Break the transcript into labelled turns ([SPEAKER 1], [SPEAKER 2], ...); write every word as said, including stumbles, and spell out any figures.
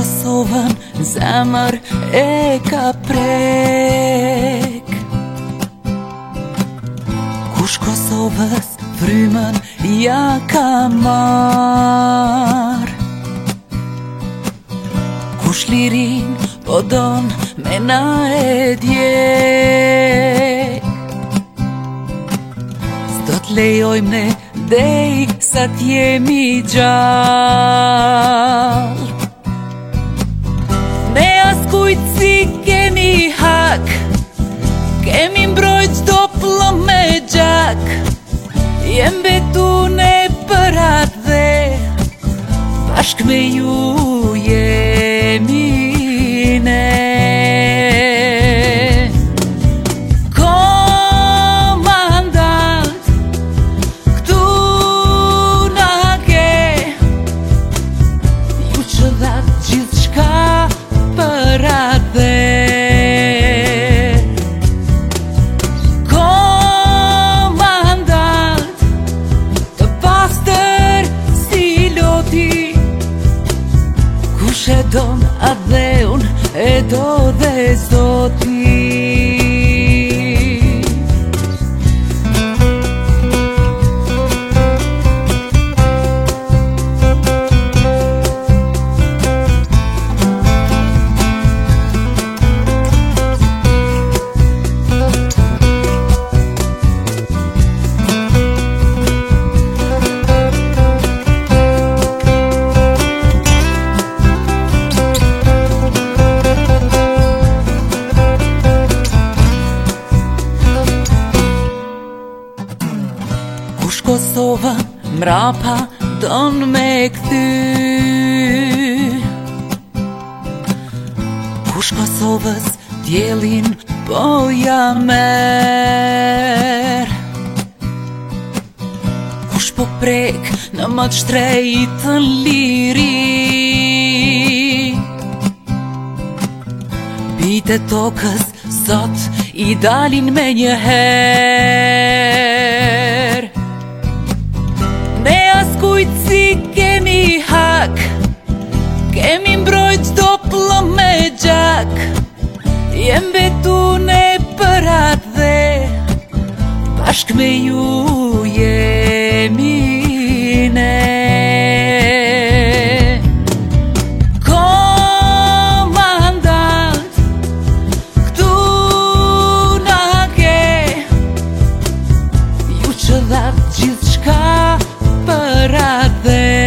[SPEAKER 1] Kosovën zemër e ka prek, kush Kosovës frymën ja ka marr, kush lirin po don me na e djeg, s'do t'lejojmë ne dej sa t'jemi gjall. Ne as kujt si kemi hak, kemi mbrojt çdo pllëm me gjak, jem betune për atë dhe bashk me ju jemi ne. Komandant, këtu na ke, ju që dhat gjithë shka për atë. Komandant, të pastër si loti, kush e don atë dhe unë e do dhe Zoti. Kush Kosovën mrapa don me kthy, kush Kosovës djelin po ja merr, kush po prek në më të shtrejtën liri, bite tokës sot i dalin me një herë. Ne as kujt si kemi hak, kemi mbrojt çdo pllëm me gjak, jem betune për atë dhe bashk me ju jemi ne. Komandant, këtu na ke, ju që dhat gjithë shka për atë.